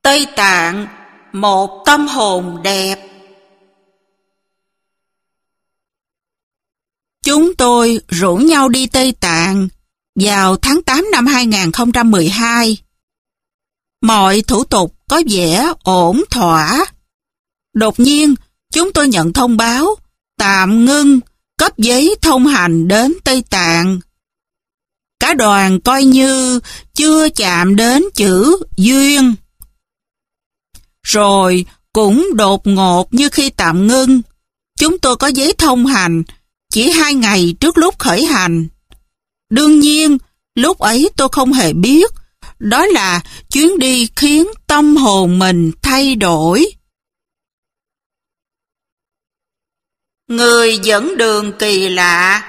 Tây Tạng, một tâm hồn đẹp. Chúng tôi rủ nhau đi Tây Tạng vào tháng 8 năm 2012. Mọi thủ tục có vẻ ổn thỏa. Đột nhiên, chúng tôi nhận thông báo tạm ngưng cấp giấy thông hành đến Tây Tạng. Cả đoàn coi như chưa chạm đến chữ duyên. Rồi cũng đột ngột như khi tạm ngưng, chúng tôi có giấy thông hành chỉ 2 ngày trước lúc khởi hành. Đương nhiên, lúc ấy tôi không hề biết, đó là chuyến đi khiến tâm hồn mình thay đổi. Người dẫn đường kỳ lạ.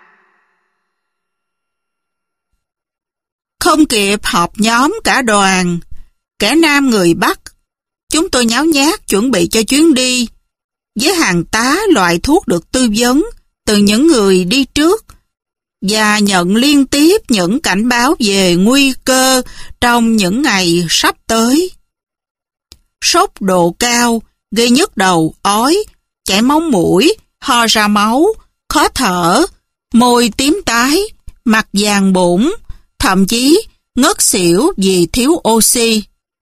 Không kịp họp nhóm cả đoàn, kẻ nam người Bắc, chúng tôi nháo nhác chuẩn bị cho chuyến đi, với hàng tá loại thuốc được tư vấn từ những người đi trước, và nhận liên tiếp những cảnh báo về nguy cơ trong những ngày sắp tới. Sốt độ cao, gây nhức đầu, ói, chảy máu mũi, ho ra máu, khó thở, môi tím tái, mặt vàng bụng, thậm chí ngất xỉu vì thiếu oxy.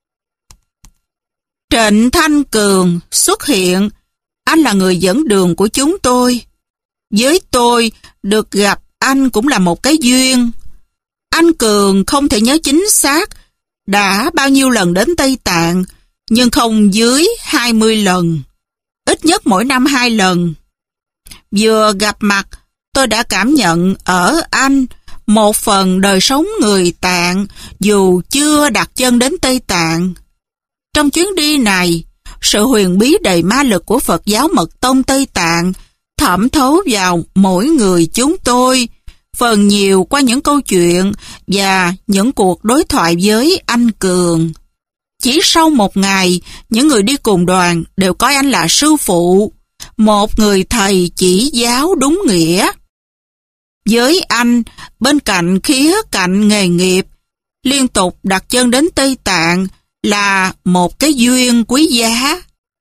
Trịnh Thanh Cường xuất hiện, anh là người dẫn đường của chúng tôi. Với tôi, được gặp anh cũng là một cái duyên. Anh Cường không thể nhớ chính xác đã bao nhiêu lần đến Tây Tạng, nhưng không dưới 20 lần. Ít nhất mỗi năm 2 lần. Vừa gặp mặt, tôi đã cảm nhận ở anh một phần đời sống người Tạng dù chưa đặt chân đến Tây Tạng. Trong chuyến đi này, sự huyền bí đầy ma lực của Phật giáo Mật Tông Tây Tạng thẩm thấu vào mỗi người chúng tôi, phần nhiều qua những câu chuyện và những cuộc đối thoại với anh Cường. Chỉ sau một ngày, những người đi cùng đoàn đều coi anh là sư phụ, một người thầy chỉ giáo đúng nghĩa. Với anh, bên cạnh khía cạnh nghề nghiệp, liên tục đặt chân đến Tây Tạng là một cái duyên quý giá.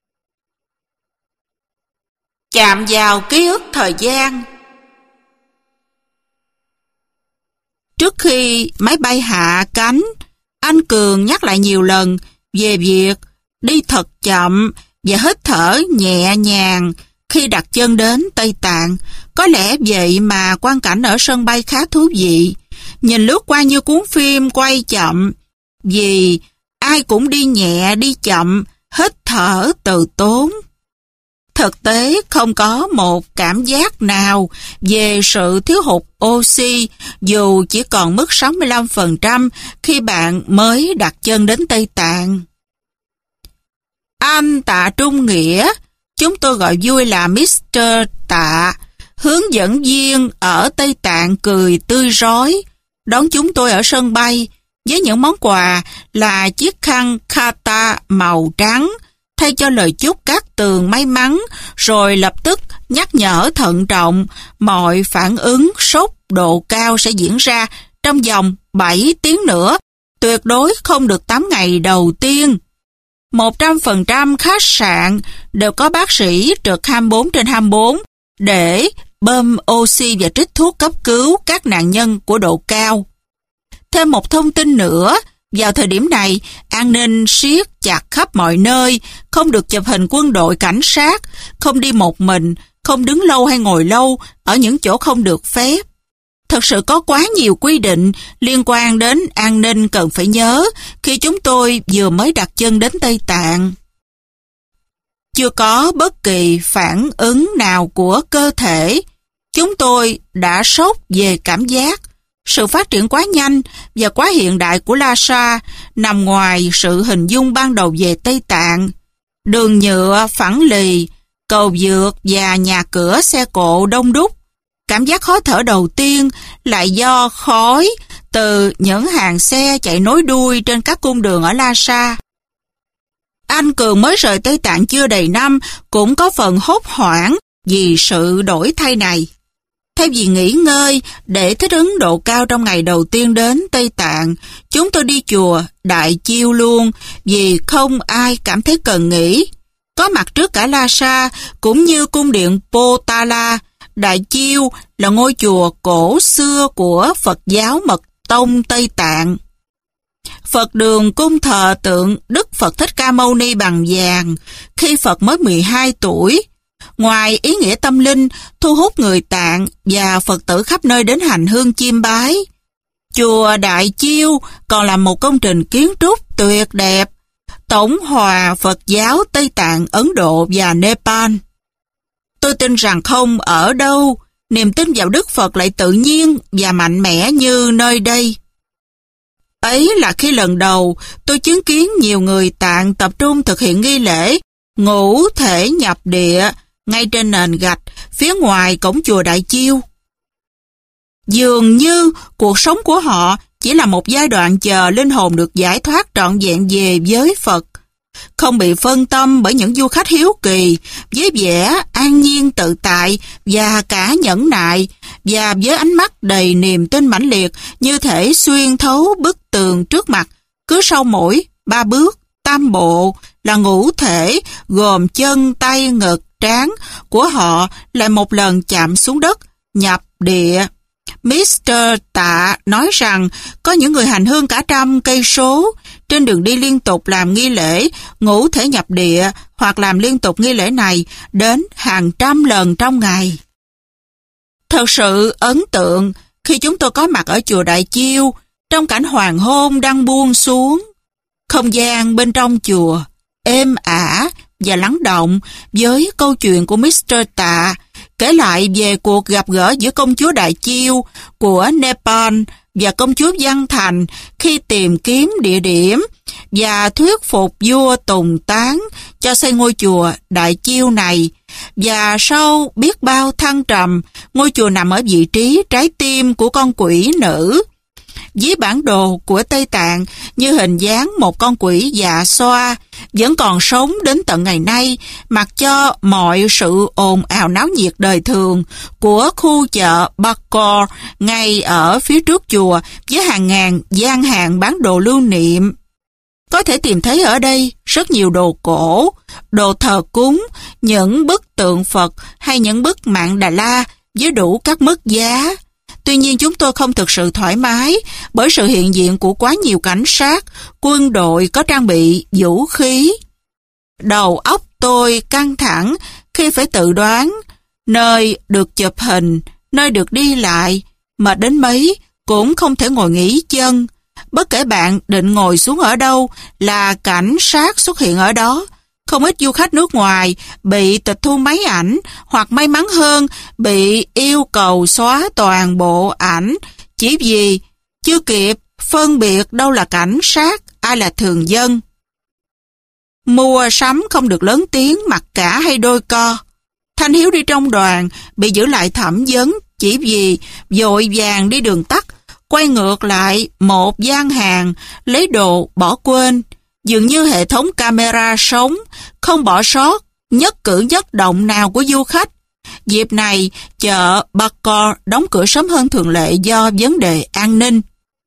Chạm vào ký ức thời gian. Trước khi máy bay hạ cánh, anh Cường nhắc lại nhiều lần về việc đi thật chậm và hít thở nhẹ nhàng khi đặt chân đến Tây Tạng. Có lẽ vậy mà quang cảnh ở sân bay khá thú vị, nhìn lướt qua như cuốn phim quay chậm, vì ai cũng đi nhẹ đi chậm, hít thở từ tốn. Thực tế không có một cảm giác nào về sự thiếu hụt oxy dù chỉ còn mức 65% khi bạn mới đặt chân đến Tây Tạng. Anh Tạ Trung Nghĩa, chúng tôi gọi vui là Mr. Tạ, hướng dẫn viên ở Tây Tạng cười tươi rói, đón chúng tôi ở sân bay với những món quà là chiếc khăn kata màu trắng, thay cho lời chúc các tường may mắn, rồi lập tức nhắc nhở thận trọng mọi phản ứng sốt độ cao sẽ diễn ra trong vòng 7 tiếng nữa, tuyệt đối không được 8 ngày đầu tiên. 100% khách sạn đều có bác sĩ trực 24/24 để bơm oxy và trích thuốc cấp cứu các nạn nhân của độ cao. Thêm một thông tin nữa, vào thời điểm này, an ninh siết chặt khắp mọi nơi, không được chụp hình quân đội cảnh sát, không đi một mình, không đứng lâu hay ngồi lâu ở những chỗ không được phép. Thật sự có quá nhiều quy định liên quan đến an ninh cần phải nhớ khi chúng tôi vừa mới đặt chân đến Tây Tạng. Chưa có bất kỳ phản ứng nào của cơ thể, chúng tôi đã sốc về cảm giác. Sự phát triển quá nhanh và quá hiện đại của Lhasa nằm ngoài sự hình dung ban đầu về Tây Tạng. Đường nhựa phẳng lì, cầu vượt và nhà cửa xe cộ đông đúc. Cảm giác khó thở đầu tiên lại do khói từ những hàng xe chạy nối đuôi trên các cung đường ở Lhasa. Anh Cường mới rời Tây Tạng chưa đầy năm cũng có phần hốt hoảng vì sự đổi thay này. Thay vì nghỉ ngơi để thích ứng độ cao trong ngày đầu tiên đến Tây Tạng, chúng tôi đi chùa Đại Chiêu luôn vì không ai cảm thấy cần nghỉ. Có mặt trước cả Lhasa cũng như cung điện Potala. Đại Chiêu là ngôi chùa cổ xưa của Phật giáo Mật Tông Tây Tạng. Phật đường cung thờ tượng Đức Phật Thích Ca Mâu Ni bằng vàng khi Phật mới 12 tuổi. Ngoài ý nghĩa tâm linh, thu hút người Tạng và Phật tử khắp nơi đến hành hương chiêm bái, chùa Đại Chiêu còn là một công trình kiến trúc tuyệt đẹp, tổng hòa Phật giáo Tây Tạng, Ấn Độ và Nepal. Tôi tin rằng không ở đâu, niềm tin vào Đức Phật lại tự nhiên và mạnh mẽ như nơi đây. Ấy là khi lần đầu tôi chứng kiến nhiều người Tạng tập trung thực hiện nghi lễ ngũ thể nhập địa ngay trên nền gạch phía ngoài cổng chùa Đại Chiêu. Dường như cuộc sống của họ chỉ là một giai đoạn chờ linh hồn được giải thoát trọn vẹn về với Phật, không bị phân tâm bởi những du khách hiếu kỳ, với vẻ an nhiên tự tại và cả nhẫn nại, và với ánh mắt đầy niềm tin mãnh liệt như thể xuyên thấu bức tường trước mặt. Cứ sau mỗi 3 bước tam bộ là ngũ thể gồm chân, tay, ngực, trán của họ lại một lần chạm xuống đất, nhập địa. Mr. Tạ nói rằng có những người hành hương cả 100 cây số trên đường đi liên tục làm nghi lễ ngũ thể nhập địa hoặc làm liên tục nghi lễ này đến hàng trăm lần trong ngày. Thật sự ấn tượng khi chúng tôi có mặt ở chùa Đại Chiêu trong cảnh hoàng hôn đang buông xuống. Không gian bên trong chùa êm ả và lắng động với câu chuyện của Mr. Tạ kể lại về cuộc gặp gỡ giữa công chúa Đại Chiêu của Nepal và công chúa Văn Thành khi tìm kiếm địa điểm và thuyết phục vua Tùng Tán cho xây ngôi chùa Đại Chiêu này. Và sau biết bao thăng trầm, ngôi chùa nằm ở vị trí trái tim của con quỷ nữ. Dưới bản đồ của Tây Tạng như hình dáng một con quỷ dạ xoa vẫn còn sống đến tận ngày nay, mặc cho mọi sự ồn ào náo nhiệt đời thường của khu chợ Bakor ngay ở phía trước chùa với hàng ngàn gian hàng bán đồ lưu niệm. Có thể tìm thấy ở đây rất nhiều đồ cổ, đồ thờ cúng, những bức tượng Phật hay những bức Mạn Đà La với đủ các mức giá. Tuy nhiên chúng tôi không thực sự thoải mái bởi sự hiện diện của quá nhiều cảnh sát, quân đội có trang bị vũ khí. Đầu óc tôi căng thẳng khi phải tự đoán nơi được chụp hình, nơi được đi lại, mệt đến mấy cũng không thể ngồi nghỉ chân. Bất kể bạn định ngồi xuống ở đâu là cảnh sát xuất hiện ở đó. Không ít du khách nước ngoài bị tịch thu máy ảnh hoặc may mắn hơn bị yêu cầu xóa toàn bộ ảnh chỉ vì chưa kịp phân biệt đâu là cảnh sát, ai là thường dân. Mua sắm không được lớn tiếng, mặc cả hay đôi co. Thanh Hiếu đi trong đoàn bị giữ lại thẩm vấn chỉ vì vội vàng đi đường tắt, quay ngược lại một gian hàng lấy đồ bỏ quên. Dường như hệ thống camera sống không bỏ sót nhất cử nhất động nào của du khách. Dịp này, chợ Bakor đóng cửa sớm hơn thường lệ do vấn đề an ninh.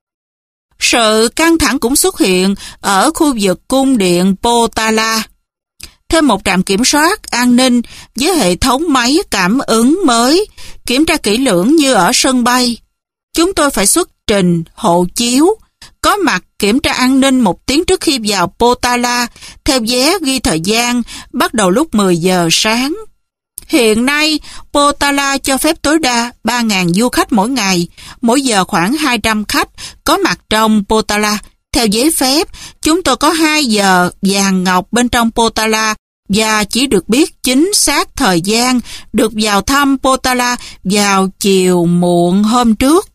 Sự căng thẳng cũng xuất hiện ở khu vực cung điện Potala. Thêm một trạm kiểm soát an ninh với hệ thống máy cảm ứng mới, kiểm tra kỹ lưỡng như ở sân bay. Chúng tôi phải xuất trình hộ chiếu, có mặt kiểm tra an ninh 1 tiếng trước khi vào Potala, theo vé ghi thời gian bắt đầu lúc 10 giờ sáng. Hiện nay, Potala cho phép tối đa 3.000 du khách mỗi ngày, mỗi giờ khoảng 200 khách có mặt trong Potala. Theo giấy phép, chúng tôi có 2 giờ vàng ngọc bên trong Potala và chỉ được biết chính xác thời gian được vào thăm Potala vào chiều muộn hôm trước.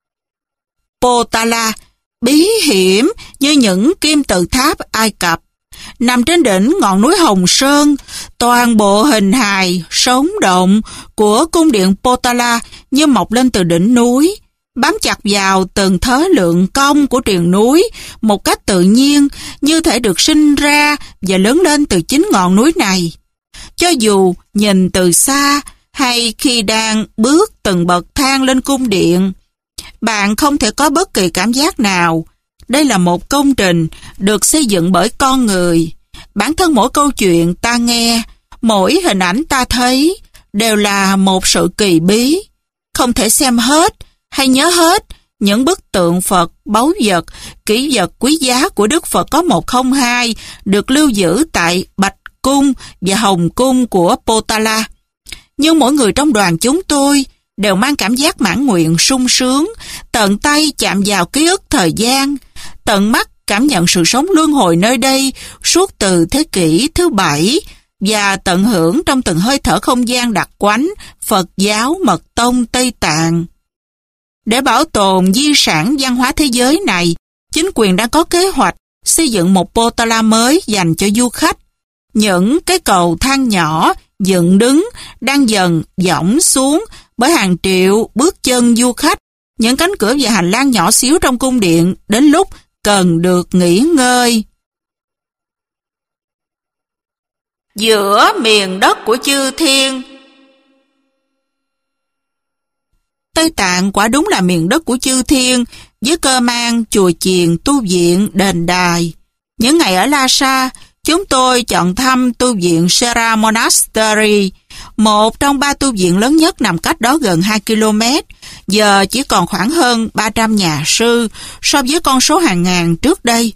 Potala bí hiểm như những kim tự tháp Ai Cập, nằm trên đỉnh ngọn núi Hồng Sơn. Toàn bộ hình hài sống động của cung điện Potala như mọc lên từ đỉnh núi, bám chặt vào từng thớ lượng cong của triền núi một cách tự nhiên, như thể được sinh ra và lớn lên từ chính ngọn núi này. Cho dù nhìn từ xa hay khi đang bước từng bậc thang lên cung điện. Bạn không thể có bất kỳ cảm giác nào. Đây là một công trình được xây dựng bởi con người. Bản thân mỗi câu chuyện ta nghe, mỗi hình ảnh ta thấy đều là một sự kỳ bí. Không thể xem hết hay nhớ hết những bức tượng Phật, báu vật, kỷ vật quý giá của Đức Phật có 102 được lưu giữ tại Bạch Cung và Hồng Cung của Potala. Nhưng mỗi người trong đoàn chúng tôi đều mang cảm giác mãn nguyện sung sướng, tận tay chạm vào ký ức thời gian, tận mắt cảm nhận sự sống luân hồi nơi đây suốt từ thế kỷ thứ 7 và tận hưởng trong từng hơi thở không gian đặc quánh Phật giáo Mật Tông Tây Tạng. Để bảo tồn di sản văn hóa thế giới này, chính quyền đang có kế hoạch xây dựng một Potala mới dành cho du khách. Những cái cầu thang nhỏ, dựng đứng, đang dần dõng xuống bởi hàng triệu bước chân du khách. Những cánh cửa và hành lang nhỏ xíu trong cung điện đến lúc cần được nghỉ ngơi. Giữa miền đất của chư thiên. Tây Tạng quả đúng là miền đất của chư thiên, với cơ man, chùa chiền, tu viện, đền đài. Những ngày ở Lhasa, chúng tôi chọn thăm tu viện Sera Monastery, một trong 3 tu viện lớn nhất nằm cách đó gần 2 km. Giờ chỉ còn khoảng hơn 300 nhà sư so với con số hàng ngàn trước đây.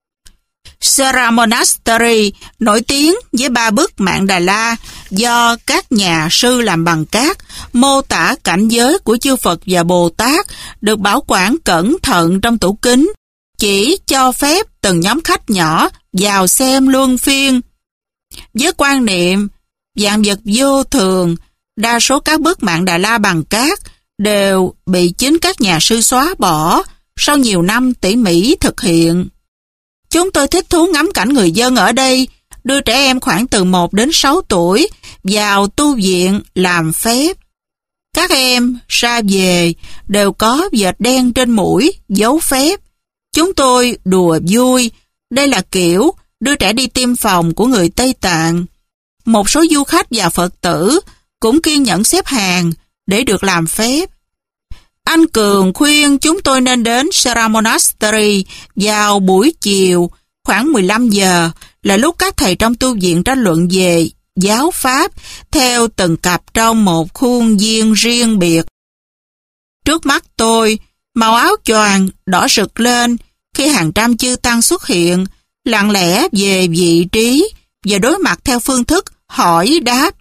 Sera Monastery nổi tiếng với 3 bức Mạn Đà La do các nhà sư làm bằng cát, mô tả cảnh giới của chư Phật và Bồ Tát được bảo quản cẩn thận trong tủ kính, chỉ cho phép từng nhóm khách nhỏ vào xem luân phiên. Với quan niệm vạn vật vô thường, đa số các bức Mạn Đà La bằng cát đều bị chính các nhà sư xóa bỏ sau nhiều năm tỉ mỉ thực hiện. Chúng tôi thích thú ngắm cảnh người dân ở đây đưa trẻ em khoảng từ 1 đến 6 tuổi vào tu viện làm phép. Các em ra về đều có vệt đen trên mũi, dấu phép. Chúng tôi đùa vui, đây là kiểu đưa trẻ đi tiêm phòng của người Tây Tạng. Một số du khách và Phật tử cũng kiên nhẫn xếp hàng để được làm phép. Anh Cường khuyên chúng tôi nên đến Sera Monastery vào buổi chiều, khoảng 15 giờ, là lúc các thầy trong tu viện tranh luận về giáo pháp theo từng cặp trong một khuôn viên riêng biệt. Trước mắt tôi, màu áo choàng đỏ rực lên khi hàng trăm chư tăng xuất hiện, lặng lẽ về vị trí và đối mặt theo phương thức hỏi đáp.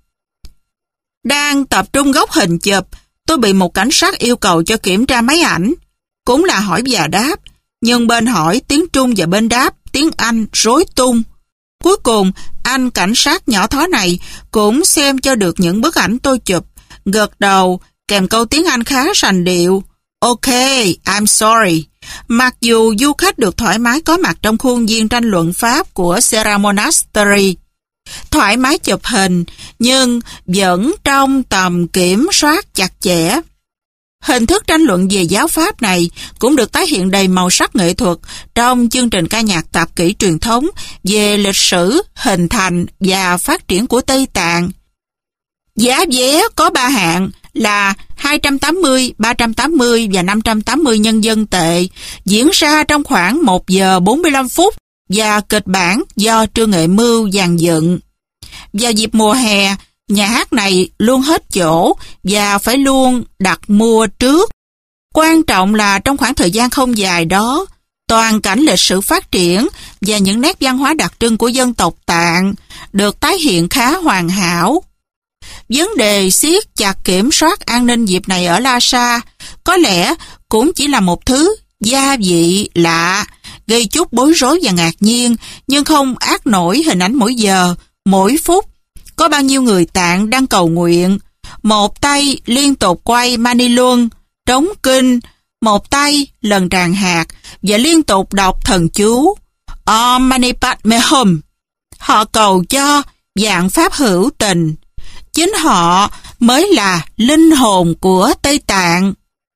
Đang tập trung góc hình chụp, tôi bị một cảnh sát yêu cầu cho kiểm tra máy ảnh. Cũng là hỏi và đáp, nhưng bên hỏi tiếng Trung và bên đáp tiếng Anh rối tung. Cuối cùng, anh cảnh sát nhỏ thó này cũng xem cho được những bức ảnh tôi chụp, gật đầu kèm câu tiếng Anh khá sành điệu. Ok, I'm sorry. Mặc dù du khách được thoải mái có mặt trong khuôn viên tranh luận Pháp của Sera Monastery, thoải mái chụp hình, nhưng vẫn trong tầm kiểm soát chặt chẽ. Hình thức tranh luận về giáo pháp này cũng được tái hiện đầy màu sắc nghệ thuật trong chương trình ca nhạc tạp kỹ truyền thống về lịch sử, hình thành và phát triển của Tây Tạng. Giá vé có 3 hạng là 280, 380 và 580 nhân dân tệ, diễn ra trong khoảng 1 giờ 45 phút và kịch bản do Trương Nghệ Mưu dàn dựng. Vào dịp mùa hè, nhà hát này luôn hết chỗ và phải luôn đặt mua trước. Quan trọng là trong khoảng thời gian không dài đó, toàn cảnh lịch sử phát triển và những nét văn hóa đặc trưng của dân tộc Tạng được tái hiện khá hoàn hảo. Vấn đề siết chặt kiểm soát an ninh dịp này ở Lhasa có lẽ cũng chỉ là một thứ gia vị lạ, gây chút bối rối và ngạc nhiên, nhưng không át nổi hình ảnh mỗi giờ, mỗi phút. Có bao nhiêu người Tạng đang cầu nguyện, một tay liên tục quay mani luân, trống kinh, một tay lần tràng hạt và liên tục đọc thần chú Om Mani Padme Hum. Họ cầu cho vạn pháp hữu tình. Chính họ mới là linh hồn của Tây Tạng.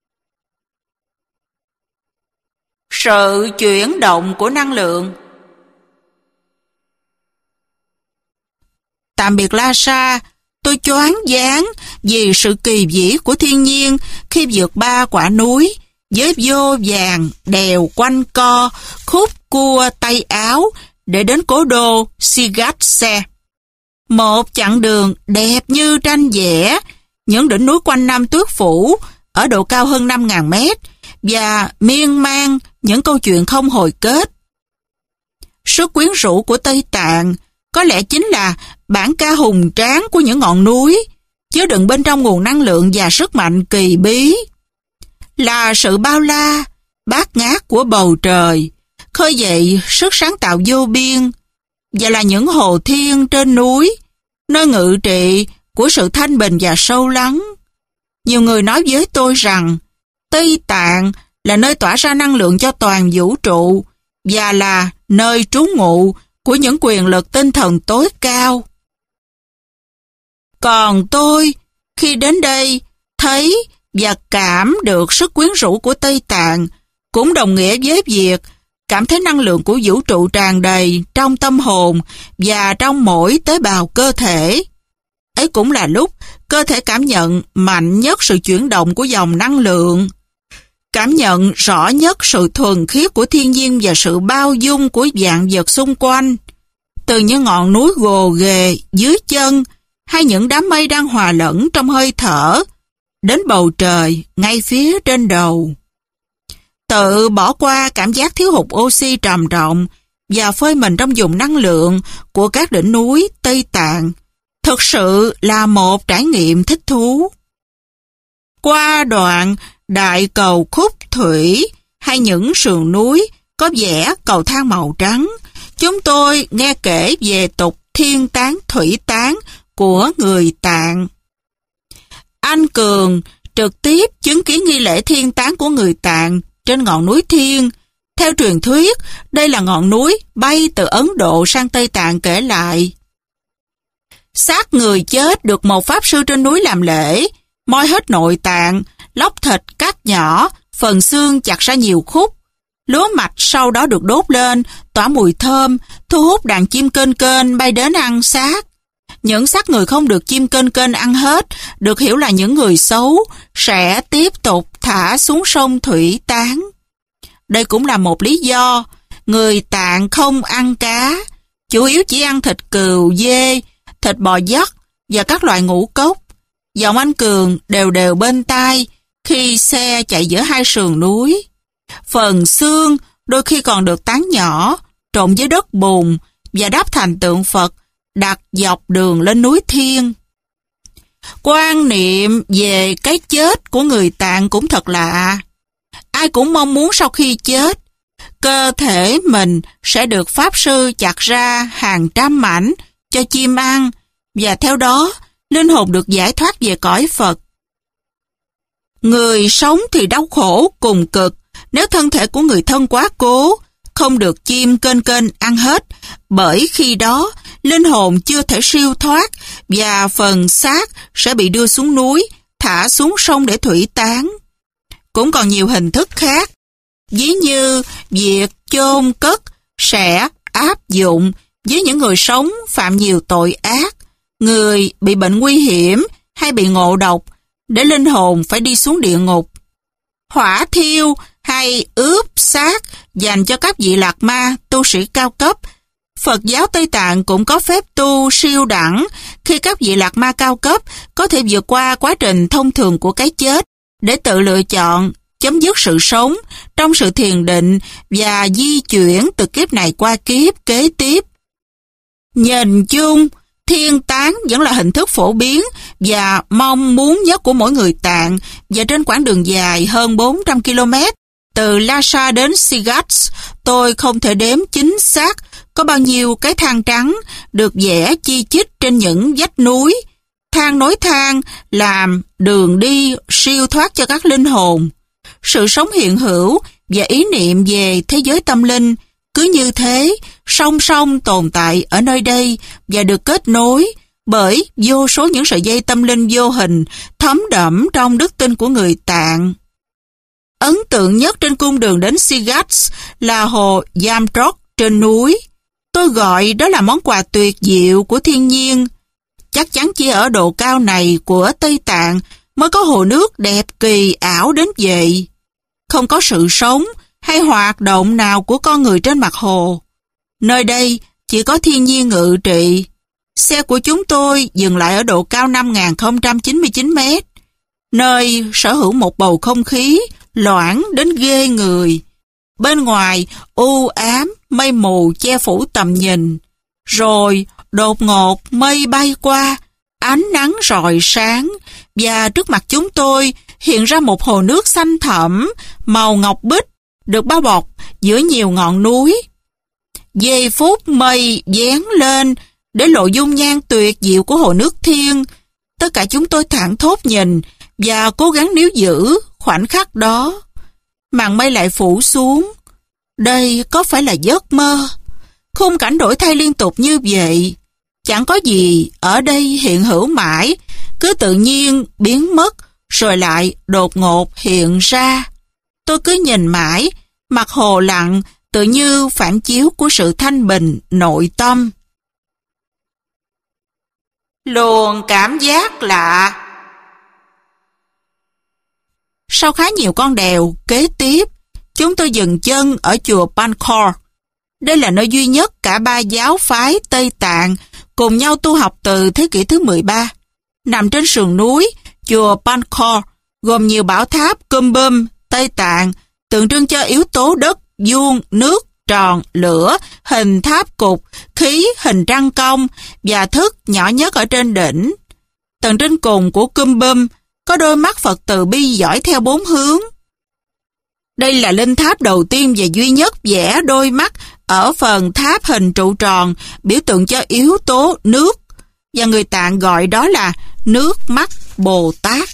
Sự chuyển động của năng lượng. Tạm biệt Lhasa, Tôi choáng váng vì sự kỳ vĩ của thiên nhiên khi vượt 3 quả núi với vô vàn đèo quanh co, khúc cua tay áo để đến cố đô Sigatse. Một chặng đường đẹp như tranh vẽ, những đỉnh núi quanh năm tuyết phủ ở độ cao hơn 5.000 mét và miên man những câu chuyện không hồi kết. Sức quyến rũ của Tây Tạng có lẽ chính là bản ca hùng tráng của những ngọn núi, chứa đựng bên trong nguồn năng lượng và sức mạnh kỳ bí. Là sự bao la, bát ngát của bầu trời, khơi dậy sức sáng tạo vô biên, và là những hồ thiên trên núi, nơi ngự trị của sự thanh bình và sâu lắng. Nhiều người nói với tôi rằng Tây Tạng là nơi tỏa ra năng lượng cho toàn vũ trụ và là nơi trú ngụ của những quyền lực tinh thần tối cao. Còn tôi, khi đến đây, thấy và cảm được sức quyến rũ của Tây Tạng, cũng đồng nghĩa với việc cảm thấy năng lượng của vũ trụ tràn đầy trong tâm hồn và trong mỗi tế bào cơ thể. Ấy cũng là lúc cơ thể cảm nhận mạnh nhất sự chuyển động của dòng năng lượng, cảm nhận rõ nhất sự thuần khiết của thiên nhiên và sự bao dung của vạn vật xung quanh, từ những ngọn núi gồ ghề dưới chân hay những đám mây đang hòa lẫn trong hơi thở, đến bầu trời ngay phía trên đầu. Tự bỏ qua cảm giác thiếu hụt oxy trầm trọng và phơi mình trong vùng năng lượng của các đỉnh núi Tây Tạng thực sự là một trải nghiệm thích thú. Qua đoạn đại cầu khúc thủy hay những sườn núi có vẽ cầu thang màu trắng, chúng tôi nghe kể về tục thiên tán thủy tán của người Tạng. Anh Cường trực tiếp chứng kiến nghi lễ thiên tán của người Tạng trên ngọn núi Thiên. Theo truyền thuyết, đây là ngọn núi bay từ Ấn Độ sang Tây Tạng kể lại. Xác người chết được một pháp sư trên núi làm lễ, moi hết nội tạng, lóc thịt cắt nhỏ, phần xương chặt ra nhiều khúc. Lúa mạch sau đó được đốt lên, tỏa mùi thơm, thu hút đàn chim kênh kênh bay đến ăn xác. Những xác người không được chim kênh kênh ăn hết, được hiểu là những người xấu, sẽ tiếp tục thả xuống sông Thủy Tán. Đây cũng là một lý do người Tạng không ăn cá, chủ yếu chỉ ăn thịt cừu, dê, thịt bò dắt và các loại ngũ cốc. Giọng anh Cường đều đều bên tai khi xe chạy giữa hai sườn núi. Phần xương đôi khi còn được tán nhỏ, trộn với đất bùn và đắp thành tượng Phật đặt dọc đường lên núi Thiên. Quan niệm về cái chết của người Tạng cũng thật lạ. Ai cũng mong muốn sau khi chết, cơ thể mình sẽ được Pháp Sư chặt ra hàng trăm mảnh cho chim ăn, và theo đó, linh hồn được giải thoát về cõi Phật. Người sống thì đau khổ cùng cực nếu thân thể của người thân quá cố, không được chim kênh kênh ăn hết, bởi khi đó linh hồn chưa thể siêu thoát và phần xác sẽ bị đưa xuống núi, thả xuống sông để thủy tán. Cũng còn nhiều hình thức khác, ví như việc chôn cất sẽ áp dụng với những người sống phạm nhiều tội ác, người bị bệnh nguy hiểm hay bị ngộ độc, để linh hồn phải đi xuống địa ngục. Hỏa thiêu hay ướp xác dành cho các vị lạc ma, tu sĩ cao cấp. Phật giáo Tây Tạng cũng có phép tu siêu đẳng khi các vị lạc ma cao cấp có thể vượt qua quá trình thông thường của cái chết để tự lựa chọn chấm dứt sự sống trong sự thiền định và di chuyển từ kiếp này qua kiếp kế tiếp. Nhìn chung, thiên tán vẫn là hình thức phổ biến và mong muốn nhất của mỗi người Tạng, và trên quãng đường dài hơn 400 km từ Lhasa đến Sigats, tôi không thể đếm chính xác có bao nhiêu cái thang trắng được vẽ chi chít trên những vách núi. Thang nối thang làm đường đi siêu thoát cho các linh hồn. Sự sống hiện hữu và ý niệm về thế giới tâm linh cứ như thế song song tồn tại ở nơi đây và được kết nối bởi vô số những sợi dây tâm linh vô hình thấm đẫm trong đức tin của người Tạng. Ấn tượng nhất trên cung đường đến Sigats là hồ Yamtrok trên núi. Tôi gọi đó là món quà tuyệt diệu của thiên nhiên. chắc chắn chỉ ở độ cao này của Tây Tạng mới có hồ nước đẹp kỳ ảo đến vậy. Không có sự sống hay hoạt động nào của con người trên mặt hồ. Nơi đây chỉ có thiên nhiên ngự trị. Xe của chúng tôi dừng lại ở độ cao 5.099 mét, nơi sở hữu một bầu không khí loãng đến ghê người. Bên ngoài u ám, mây mù che phủ tầm nhìn. Rồi đột ngột mây bay qua, ánh nắng rọi sáng, và trước mặt chúng tôi hiện ra một hồ nước xanh thẳm, màu ngọc bích, được bao bọc giữa nhiều ngọn núi. Giây phút mây vén lên để lộ dung nhan tuyệt diệu của hồ nước thiên, tất cả chúng tôi thảng thốt nhìn và cố gắng níu giữ khoảnh khắc đó. Màn mây lại phủ xuống. Đây có phải là giấc mơ? Khung cảnh đổi thay liên tục như vậy. Chẳng có gì ở đây hiện hữu mãi, cứ tự nhiên biến mất rồi lại đột ngột hiện ra. Tôi cứ nhìn mãi, mặt hồ lặng tự như phản chiếu của sự thanh bình nội tâm. Luồng cảm giác lạ. Sau khá nhiều con đèo kế tiếp, chúng tôi dừng chân ở chùa Pankor. Đây là nơi duy nhất cả ba giáo phái Tây Tạng cùng nhau tu học từ thế kỷ thứ 13. Nằm trên sườn núi, chùa Pankor gồm nhiều bảo tháp Kumbum Tây Tạng, tượng trưng cho yếu tố đất, vuông, nước, tròn, lửa, hình tháp cục, khí, hình trăng cong và thức nhỏ nhất ở trên đỉnh. Tầng trên cùng của Kumbum có đôi mắt Phật từ bi dõi theo bốn hướng. Đây là linh tháp đầu tiên và duy nhất vẽ đôi mắt ở phần tháp hình trụ tròn, biểu tượng cho yếu tố nước, và người Tạng gọi đó là nước mắt Bồ Tát.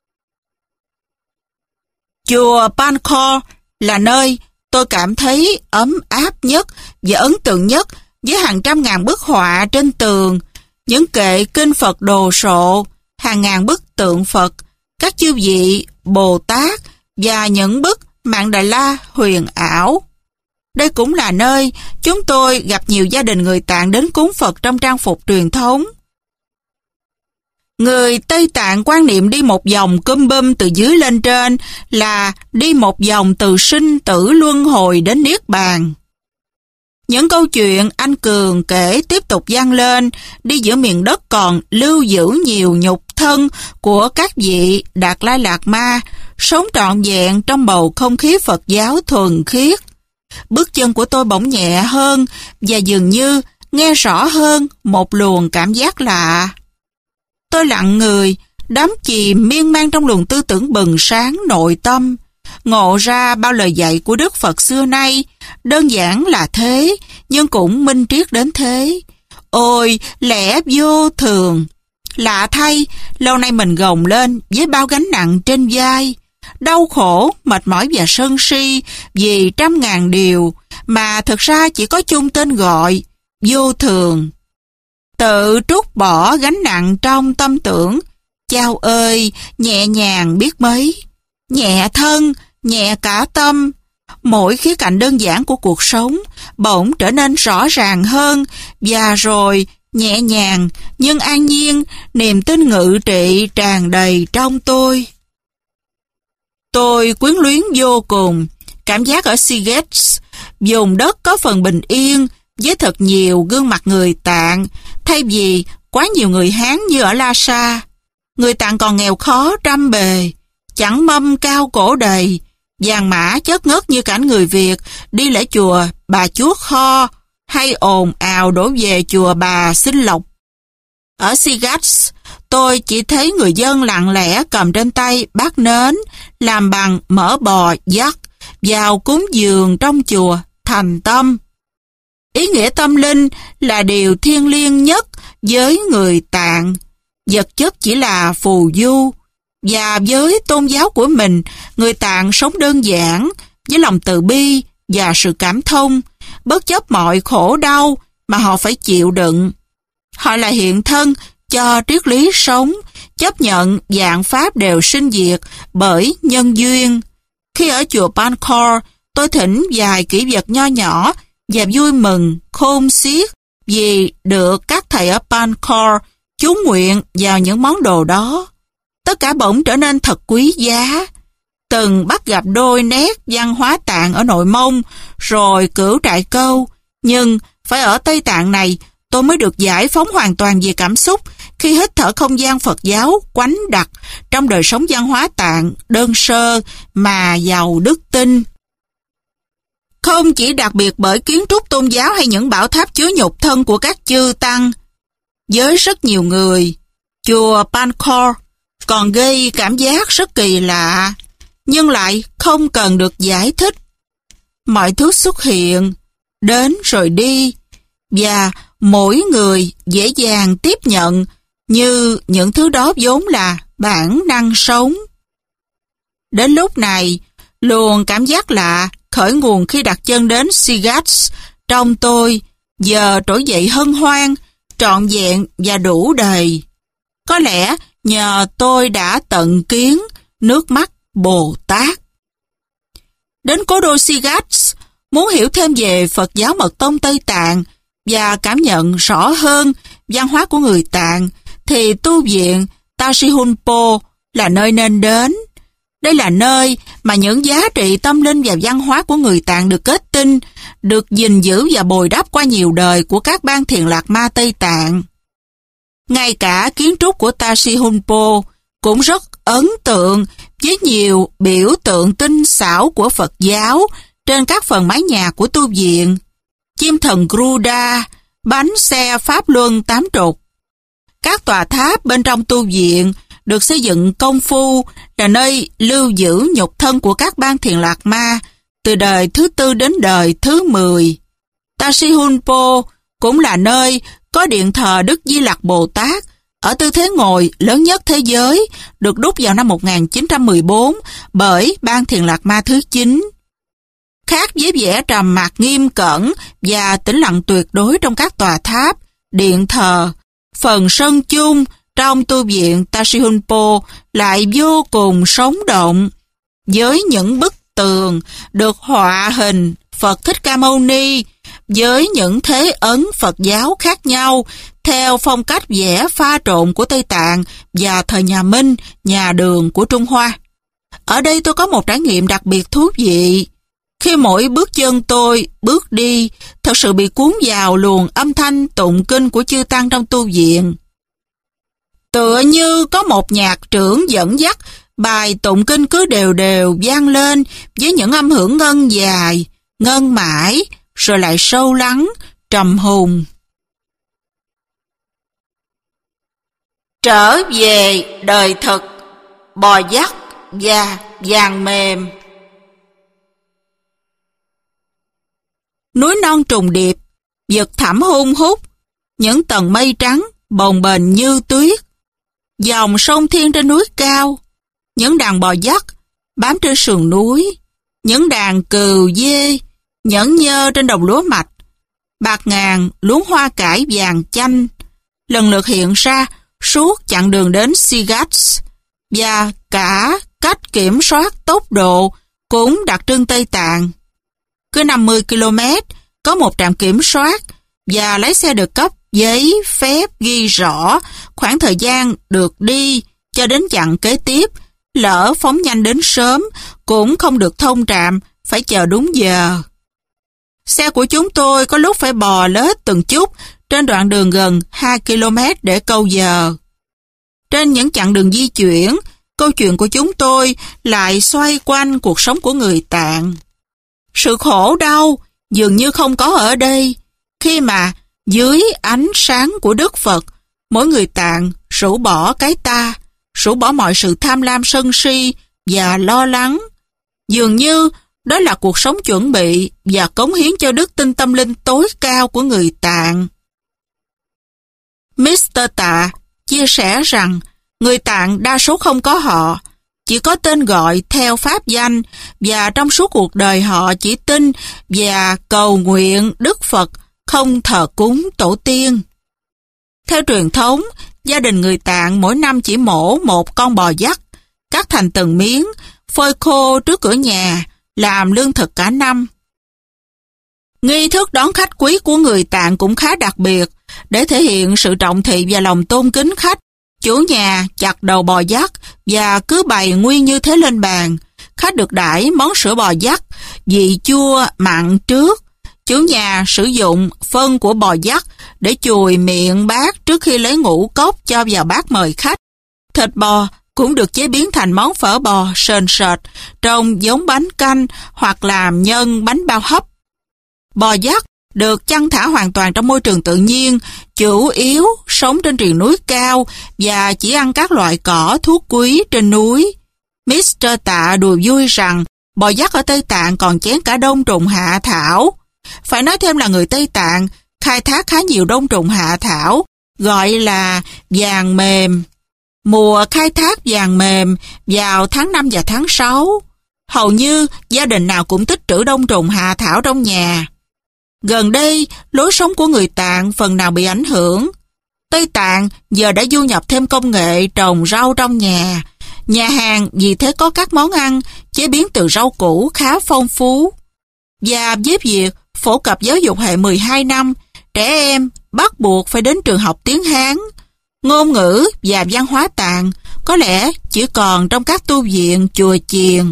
Chùa Pankor là nơi tôi cảm thấy ấm áp nhất và ấn tượng nhất, với hàng trăm ngàn bức họa trên tường, những kệ kinh Phật đồ sộ, hàng ngàn bức tượng Phật, các chư vị Bồ Tát và những bức Mạn Đà La huyền ảo. Đây cũng là nơi chúng tôi gặp nhiều gia đình người Tạng đến cúng Phật trong trang phục truyền thống. Người Tây Tạng quan niệm đi một vòng Kumbum từ dưới lên trên là đi một vòng từ sinh tử luân hồi đến Niết Bàn. Những câu chuyện anh Cường kể tiếp tục vang lên, đi giữa miền đất còn lưu giữ nhiều nhục thân của các vị Đạt Lai Lạt Ma, sống trọn vẹn trong bầu không khí Phật giáo thuần khiết. Bước chân của tôi bỗng nhẹ hơn và dường như nghe rõ hơn một luồng cảm giác lạ. Tôi lặng người, đắm chìm miên man trong luồng tư tưởng bừng sáng nội tâm, ngộ ra bao lời dạy của Đức Phật xưa nay, đơn giản là thế, nhưng cũng minh triết đến thế. Ôi, lẽ vô thường! Lạ thay, lâu nay mình gồng lên với bao gánh nặng trên vai, đau khổ, mệt mỏi và sân si vì trăm ngàn điều, mà thực ra chỉ có chung tên gọi, vô thường. Tự trút bỏ gánh nặng trong tâm tưởng, chao ơi, nhẹ nhàng biết mấy, nhẹ thân, nhẹ cả tâm. Mỗi khía cạnh đơn giản của cuộc sống bỗng trở nên rõ ràng hơn, và rồi nhẹ nhàng nhưng an nhiên, niềm tin ngự trị tràn đầy trong tôi. Tôi quyến luyến vô cùng cảm giác ở Sigets, vùng đất có phần bình yên với thật nhiều gương mặt người Tạng, thay vì quá nhiều người Hán như ở Lhasa. Người Tạng còn nghèo khó trăm bề, chẳng mâm cao cổ đầy, vàng mã chất ngất như cảnh người Việt đi lễ chùa Bà Chúa Kho hay ồn ào đổ về chùa Bà Xin Lộc. Ở Sigats, tôi chỉ thấy người dân lặng lẽ cầm trên tay bát nến làm bằng mỡ bò dắt vào cúng dường trong chùa thành tâm. Ý nghĩa tâm linh là điều thiêng liêng nhất với người Tạng. Vật chất chỉ là phù du. Và với tôn giáo của mình, người Tạng sống đơn giản, với lòng từ bi và sự cảm thông, bất chấp mọi khổ đau mà họ phải chịu đựng. Họ là hiện thân cho triết lý sống, chấp nhận vạn pháp đều sinh diệt bởi nhân duyên. Khi ở chùa Pankor, tôi thỉnh vài kỷ vật nho nhỏ và vui mừng khôn xiết vì được các thầy ở Pankor chú nguyện vào những món đồ đó. Tất cả bỗng trở nên thật quý giá. Từng bắt gặp đôi nét văn hóa Tạng ở Nội Mông, rồi Cửu Trại Câu. Nhưng phải ở Tây Tạng này, tôi mới được giải phóng hoàn toàn về cảm xúc khi hít thở không gian Phật giáo quánh đặc trong đời sống văn hóa Tạng đơn sơ mà giàu đức tin. Không chỉ đặc biệt bởi kiến trúc tôn giáo hay những bảo tháp chứa nhục thân của các chư tăng, với rất nhiều người, chùa Pankor còn gây cảm giác rất kỳ lạ, nhưng lại không cần được giải thích. Mọi thứ xuất hiện, đến rồi đi, và mỗi người dễ dàng tiếp nhận như những thứ đó vốn là bản năng sống. Đến lúc này, luồng cảm giác lạ khởi nguồn khi đặt chân đến Sigats trong tôi giờ trỗi dậy hân hoan, trọn vẹn và đủ đầy. Có lẽ nhờ tôi đã tận kiến nước mắt Bồ Tát. Đến cố đô Sigats, muốn hiểu thêm về Phật giáo Mật tông Tây Tạng và cảm nhận rõ hơn văn hóa của người Tạng, thì tu viện Tashihunpo là nơi nên đến. Đây là nơi mà những giá trị tâm linh và văn hóa của người Tạng được kết tinh, được gìn giữ và bồi đắp qua nhiều đời của các ban Thiền Lạc Ma Tây Tạng. Ngay cả kiến trúc của Tashihunpo cũng rất ấn tượng với nhiều biểu tượng tinh xảo của Phật giáo trên các phần mái nhà của tu viện. Chim thần Garuda, bánh xe Pháp Luân 8 trục. Các tòa tháp bên trong tu viện được xây dựng công phu, là nơi lưu giữ nhục thân của các ban Thiền Lạc Ma từ đời thứ 4 đến đời thứ 10. Tashihunpo cũng là nơi có điện thờ Đức Di Lặc Bồ Tát ở tư thế ngồi lớn nhất thế giới, được đúc vào năm 1914 bởi ban Thiền Lạc Ma thứ 9. Khác với vẻ trầm mặc nghiêm cẩn và tĩnh lặng tuyệt đối trong các tòa tháp, điện thờ, phần sân chung trong tu viện Tashihunpo lại vô cùng sống động, với những bức tường được họa hình Phật Thích Ca Mâu Ni, với những thế ấn Phật giáo khác nhau, theo phong cách vẽ pha trộn của Tây Tạng và thời nhà Minh, nhà Đường của Trung Hoa. Ở đây tôi có một trải nghiệm đặc biệt thú vị. Khi mỗi bước chân tôi bước đi, thật sự bị cuốn vào luồng âm thanh tụng kinh của chư tăng trong tu viện. Tựa như có một nhạc trưởng dẫn dắt, bài tụng kinh cứ đều đều vang lên với những âm hưởng ngân dài, ngân mãi, rồi lại sâu lắng, trầm hùng. Trở về đời thực, bò dắt và vàng mềm. Núi non trùng điệp, vực thẳm hun hút, những tầng mây trắng bồng bềnh như tuyết, dòng sông Thiên trên núi cao, những đàn bò dắt bám trên sườn núi, những đàn cừu dê nhẫn nhơ trên đồng lúa mạch, bạt ngàn luống hoa cải vàng chanh lần lượt hiện ra suốt chặng đường đến Sigats, và cả cách kiểm soát tốc độ cũng đặc trưng Tây Tạng. Cứ 50 km có một trạm kiểm soát, và lái xe được cấp giấy phép ghi rõ khoảng thời gian được đi cho đến chặng kế tiếp. Lỡ phóng nhanh đến sớm cũng không được thông trạm, phải chờ đúng giờ. Xe của chúng tôi có lúc phải bò lết từng chút trên đoạn đường gần 2 km để câu giờ. Trên những chặng đường di chuyển, câu chuyện của chúng tôi lại xoay quanh cuộc sống của người Tạng. Sự khổ đau dường như không có ở đây, khi mà dưới ánh sáng của Đức Phật, mỗi người Tạng rũ bỏ cái ta, rũ bỏ mọi sự tham lam sân si và lo lắng. Dường như đó là cuộc sống chuẩn bị và cống hiến cho đức tin tâm linh tối cao của người Tạng. Mr. Tạ chia sẻ rằng người Tạng đa số không có họ, chỉ có tên gọi theo pháp danh, và trong suốt cuộc đời họ chỉ tin và cầu nguyện Đức Phật, không thờ cúng tổ tiên. Theo truyền thống, gia đình người Tạng mỗi năm chỉ mổ một con bò dắt, cắt thành từng miếng, phơi khô trước cửa nhà, làm lương thực cả năm. Nghi thức đón khách quý của người Tạng cũng khá đặc biệt, để thể hiện sự trọng thị và lòng tôn kính khách. Chủ nhà chặt đầu bò dắt và cứ bày nguyên như thế lên bàn. Khách được đãi món sữa bò dắt, vị chua mặn trước. Chủ nhà sử dụng phân của bò dắt để chùi miệng bát trước khi lấy ngũ cốc cho vào bát mời khách. Thịt bò cũng được chế biến thành món phở bò sền sệt, trông giống bánh canh hoặc làm nhân bánh bao hấp. Bò dắt được chăn thả hoàn toàn trong môi trường tự nhiên, chủ yếu sống trên triền núi cao và chỉ ăn các loại cỏ thuốc quý trên núi. Mr. Tạ đùa vui rằng bò dắt ở Tây Tạng còn chén cả đông trùng hạ thảo. Phải nói thêm là người Tây Tạng khai thác khá nhiều đông trùng hạ thảo, gọi là vàng mềm. Mùa khai thác vàng mềm vào tháng 5 và tháng 6. Hầu như gia đình nào cũng tích trữ đông trùng hạ thảo trong nhà. Gần đây, lối sống của người Tạng phần nào bị ảnh hưởng. Tây Tạng giờ đã du nhập thêm công nghệ trồng rau trong nhà. Nhà hàng vì thế có các món ăn chế biến từ rau củ khá phong phú. Và với việc phổ cập giáo dục hệ 12 năm, trẻ em bắt buộc phải đến trường học tiếng Hán. Ngôn ngữ và văn hóa Tạng có lẽ chỉ còn trong các tu viện chùa chiền.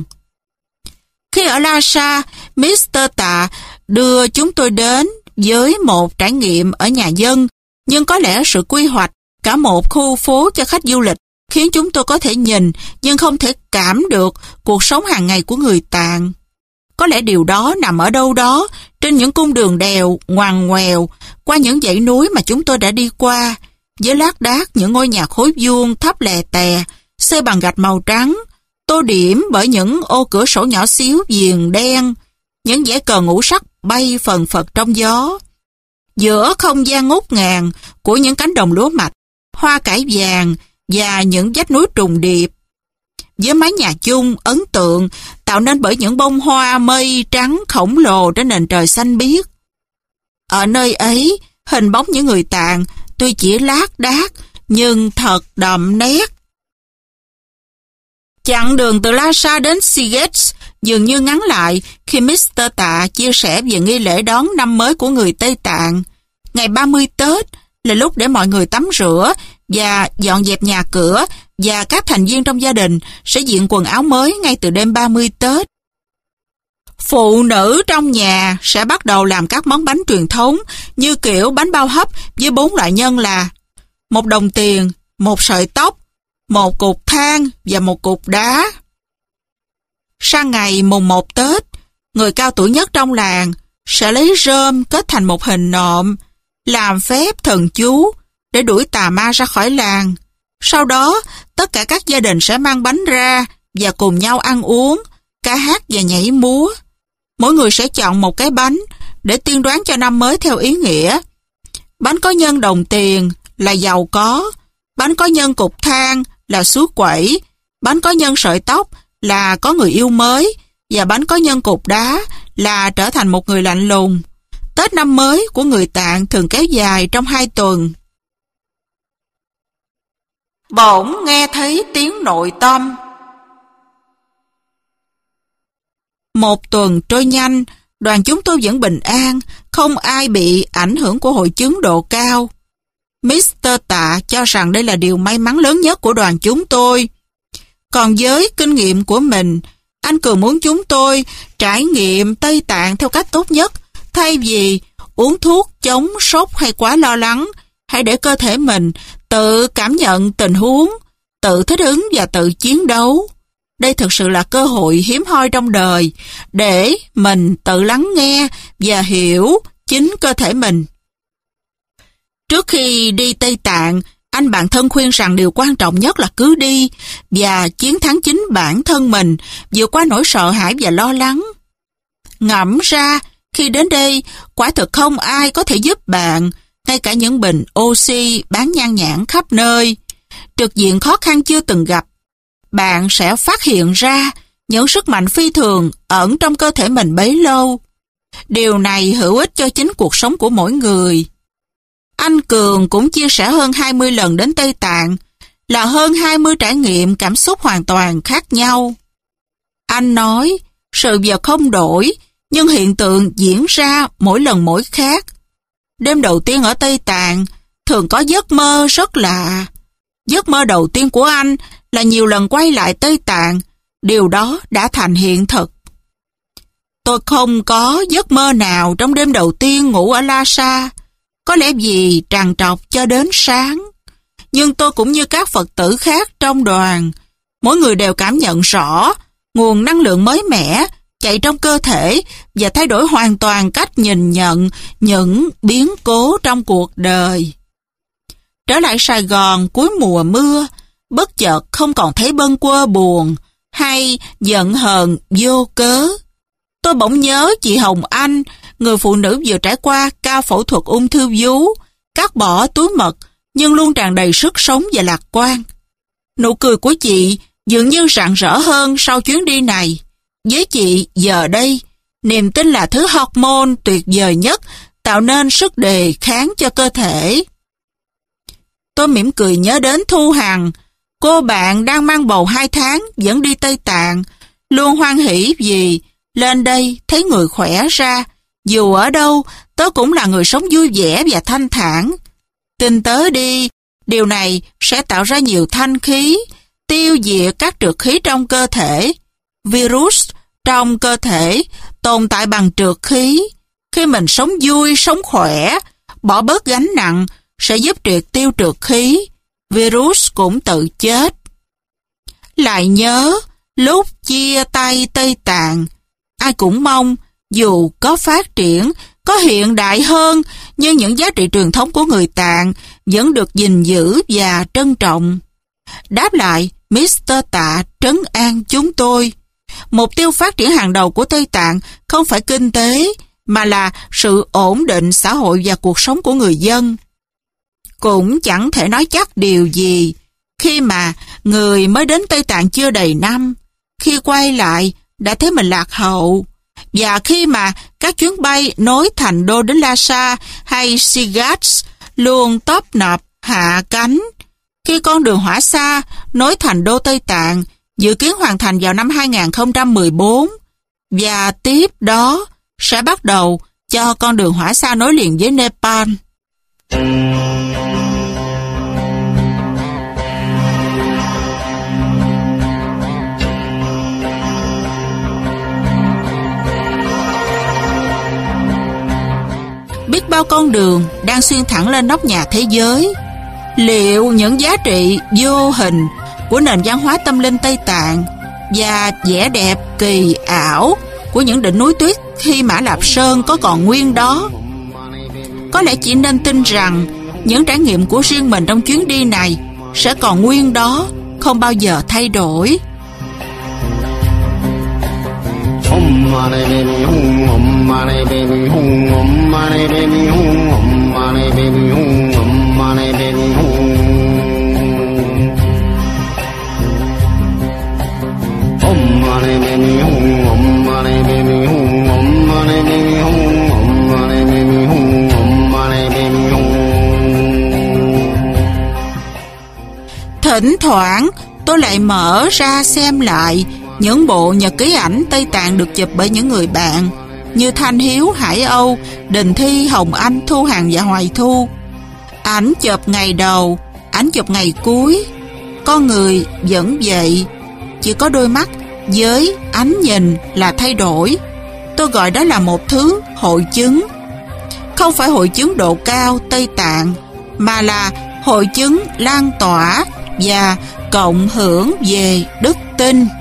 Khi ở Lhasa, Mr. Tạ đưa chúng tôi đến với một trải nghiệm ở nhà dân, nhưng có lẽ sự quy hoạch cả một khu phố cho khách du lịch khiến chúng tôi có thể nhìn nhưng không thể cảm được cuộc sống hàng ngày của người Tạng. Có lẽ điều đó nằm ở đâu đó trên những cung đường đèo ngoằn ngoèo qua những dãy núi mà chúng tôi đã đi qua, với lác đác những ngôi nhà khối vuông thấp lè tè, xây bằng gạch màu trắng, tô điểm bởi những ô cửa sổ nhỏ xíu viền đen, những dải cờ ngũ sắc bay phần phật trong gió. Giữa không gian ngút ngàn của những cánh đồng lúa mạch, hoa cải vàng và những vách núi trùng điệp, với mái nhà chung ấn tượng tạo nên bởi những bông hoa mây trắng khổng lồ trên nền trời xanh biếc. Ở nơi ấy, hình bóng những người Tạng tuy chỉ lác đác nhưng thật đậm nét. Chặng đường từ Lhasa đến Shigatse dường như ngắn lại khi Mr. Tạ chia sẻ về nghi lễ đón năm mới của người Tây Tạng. Ngày 30 Tết là lúc để mọi người tắm rửa và dọn dẹp nhà cửa, và các thành viên trong gia đình sẽ diện quần áo mới ngay từ đêm 30 Tết. Phụ nữ trong nhà sẽ bắt đầu làm các món bánh truyền thống như kiểu bánh bao hấp với 4 loại nhân là 1 đồng tiền, 1 sợi tóc, 1 cục than và 1 cục đá. Sang ngày mùng 1 Tết, người cao tuổi nhất trong làng sẽ lấy rơm kết thành một hình nộm, làm phép thần chú để đuổi tà ma ra khỏi làng. Sau đó, tất cả các gia đình sẽ mang bánh ra và cùng nhau ăn uống, ca hát và nhảy múa. Mỗi người sẽ chọn một cái bánh để tiên đoán cho năm mới theo ý nghĩa. Bánh có nhân đồng tiền là giàu có, bánh có nhân cục than là suối quẩy, bánh có nhân sợi tóc là có người yêu mới, và bánh có nhân cục đá là trở thành một người lạnh lùng. Tết năm mới của người Tạng thường kéo dài trong 2 tuần. Bỗng nghe thấy tiếng nội tâm. 1 tuần trôi nhanh, đoàn chúng tôi vẫn bình an, không ai bị ảnh hưởng của hội chứng độ cao. Mr. Tạ cho rằng đây là điều may mắn lớn nhất của đoàn chúng tôi. Còn với kinh nghiệm của mình, anh Cường muốn chúng tôi trải nghiệm Tây Tạng theo cách tốt nhất, thay vì uống thuốc chống sốt hay quá lo lắng. Hãy để cơ thể mình tự cảm nhận tình huống, tự thích ứng và tự chiến đấu. Đây thực sự là cơ hội hiếm hoi trong đời để mình tự lắng nghe và hiểu chính cơ thể mình. Trước khi đi Tây Tạng, anh bạn thân khuyên rằng điều quan trọng nhất là cứ đi và chiến thắng chính bản thân mình, vượt qua nỗi sợ hãi và lo lắng. Ngẫm ra, khi đến đây, quả thực không ai có thể giúp bạn, ngay cả những bình oxy bán nhan nhản khắp nơi. Trực diện khó khăn chưa từng gặp, bạn sẽ phát hiện ra những sức mạnh phi thường ẩn trong cơ thể mình bấy lâu. Điều này hữu ích cho chính cuộc sống của mỗi người. Anh Cường cũng chia sẻ hơn 20 lần đến Tây Tạng, là hơn 20 trải nghiệm cảm xúc hoàn toàn khác nhau. Anh nói, sự vật không đổi, nhưng hiện tượng diễn ra mỗi lần mỗi khác. Đêm đầu tiên ở Tây Tạng thường có giấc mơ rất lạ. Giấc mơ đầu tiên của anh là nhiều lần quay lại Tây Tạng. Điều đó đã thành hiện thực. Tôi không có giấc mơ nào trong đêm đầu tiên ngủ ở Lhasa. Có lẽ vì trằn trọc cho đến sáng. Nhưng tôi cũng như các Phật tử khác trong đoàn. Mỗi người đều cảm nhận rõ nguồn năng lượng mới mẻ chạy trong cơ thể và thay đổi hoàn toàn cách nhìn nhận những biến cố trong cuộc đời. Trở lại Sài Gòn cuối mùa mưa, bất chợt không còn thấy bâng quơ buồn hay giận hờn vô cớ. Tôi bỗng nhớ chị Hồng Anh, người phụ nữ vừa trải qua ca phẫu thuật ung thư vú, cắt bỏ túi mật nhưng luôn tràn đầy sức sống và lạc quan. Nụ cười của chị dường như rạng rỡ hơn sau chuyến đi này. Với chị giờ đây, niềm tin là thứ hormone tuyệt vời nhất tạo nên sức đề kháng cho cơ thể. Tôi mỉm cười nhớ đến Thu Hằng, cô bạn đang mang bầu 2 tháng vẫn đi Tây Tạng, luôn hoan hỉ vì lên đây thấy người khỏe ra. Dù ở đâu, tớ cũng là người sống vui vẻ và thanh thản. Tin tớ đi, điều này sẽ tạo ra nhiều thanh khí, tiêu diệt các trượt khí trong cơ thể. Virus trong cơ thể tồn tại bằng trượt khí. Khi mình sống vui, sống khỏe, bỏ bớt gánh nặng, sẽ giúp triệt tiêu trượt khí. Virus cũng tự chết. Lại nhớ, lúc chia tay Tây Tạng, ai cũng mong dù có phát triển, có hiện đại hơn, nhưng những giá trị truyền thống của người Tạng vẫn được gìn giữ và trân trọng. Đáp lại, Mr. Tạ trấn an chúng tôi. Mục tiêu phát triển hàng đầu của Tây Tạng không phải kinh tế, mà là sự ổn định xã hội và cuộc sống của người dân. Cũng chẳng thể nói chắc điều gì, khi mà người mới đến Tây Tạng chưa đầy năm, khi quay lại đã thấy mình lạc hậu, và khi mà các chuyến bay nối Thành Đô đến Lhasa hay Sigats luôn tấp nập hạ cánh, khi con đường hỏa xa nối Thành Đô Tây Tạng dự kiến hoàn thành vào năm 2014, và tiếp đó sẽ bắt đầu cho con đường hỏa xa nối liền với Nepal. Biết bao con đường đang xuyên thẳng lên nóc nhà thế giới. Liệu những giá trị vô hình của nền văn hóa tâm linh Tây Tạng và vẻ đẹp kỳ ảo của những đỉnh núi tuyết Hy Mã Lạp Sơn có còn nguyên đó? Có lẽ chỉ nên tin rằng những trải nghiệm của riêng mình trong chuyến đi này sẽ còn nguyên đó, không bao giờ thay đổi. Thỉnh thoảng tôi lại mở ra xem lại những bộ nhật ký ảnh Tây Tạng được chụp bởi những người bạn như Thanh Hiếu, Hải Âu, Đình Thi, Hồng Anh, Thu Hằng và Hoài Thu. Ảnh chụp ngày đầu, ảnh chụp ngày cuối. Con người vẫn vậy, chỉ có đôi mắt với ánh nhìn là thay đổi. Tôi gọi đó là một thứ hội chứng. Không phải hội chứng độ cao Tây Tạng, mà là hội chứng lan tỏa và cộng hưởng về đức tin.